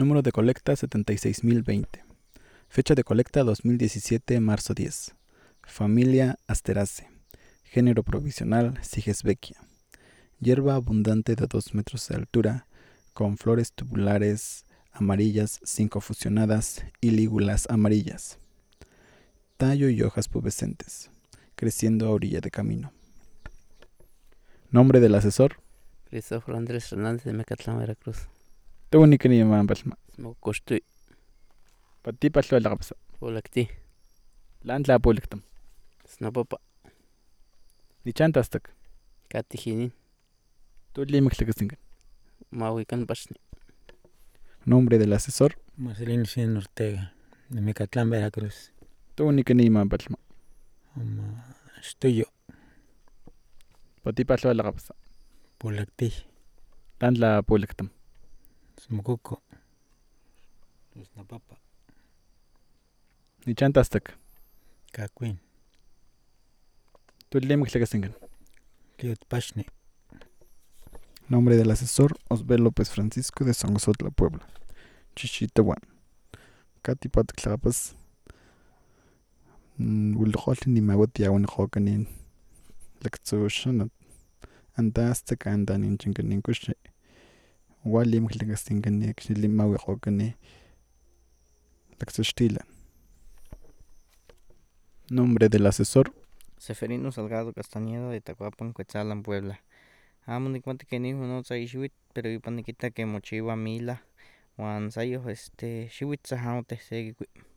Número de colecta 76.020. Fecha de colecta 2017, marzo 10. Familia Asteraceae. Género provisional Sigesbeckia. Hierba abundante de 2 metros de altura, con flores tubulares amarillas 5 fusionadas y lígulas amarillas. Tallo y hojas pubescentes, creciendo a orilla de camino. Nombre del asesor. Cristóforo Andrés Hernández de Mecatlán, Veracruz. Tunikini Mampalma. Smokoshtuy. Patipaslo Lagapsa. Polakti. Lantla Puliktam. Snapapa. Nichantastak. Katijinin. Tulimixlakasingan. Mahuican Pachni. Nombre del asesor. Marcelino Cien Ortega, de Mecatlán, Veracruz. Tunikini Mampalma. Estuyo, Patipaslo Lagapsa. Polacti, Lantla Puliktam. Smocuco, Snapapa, Nichantastak. Cacuín, Tulimixlakasingan. Liot Pachni. Nombre del asesor. Osbel López Francisco de Sonzotla, Puebla. Chichitawan. Katipat Tlapas. Wilholin ni Magotiawan Hokanin. Lexushanat. Antastak andanin chinkanin kushe. Walim Hilgastinganik, Limawi Hokani. Lexustilan. Nombre del asesor. Seferino Salgado Castañeda de Tacuapan, Cuetzalan, Puebla. Amo ni cuenta que ni uno sai shiwit, pero ipan ni kita que mochiwa mila, wan sayo shiwit sahao te segi.